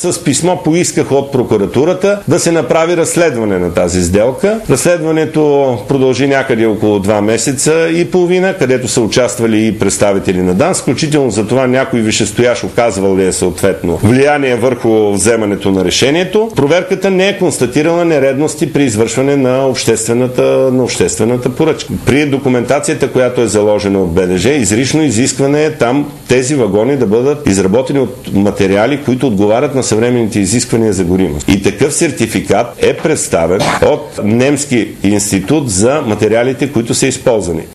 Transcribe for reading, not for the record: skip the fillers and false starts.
С писмо поисках от прокуратурата да се направи разследване на тази сделка. Разследването продължи някъде около 2 месеца и половина, където са участвали и представители на ДАНС, включително за това някой висшестоящ оказвал ли е съответно влияние върху вземането на решението. Проверката не е констатирала нередности при извършване на обществената поръчка. При документацията, която е заложена от БДЖ, изрично изискване е там тези вагони да бъдат изработени от материали, които отговарят на съвременните изисквания за горимост. И такъв сертификат е представен от немски институт за материалите, които са използвани.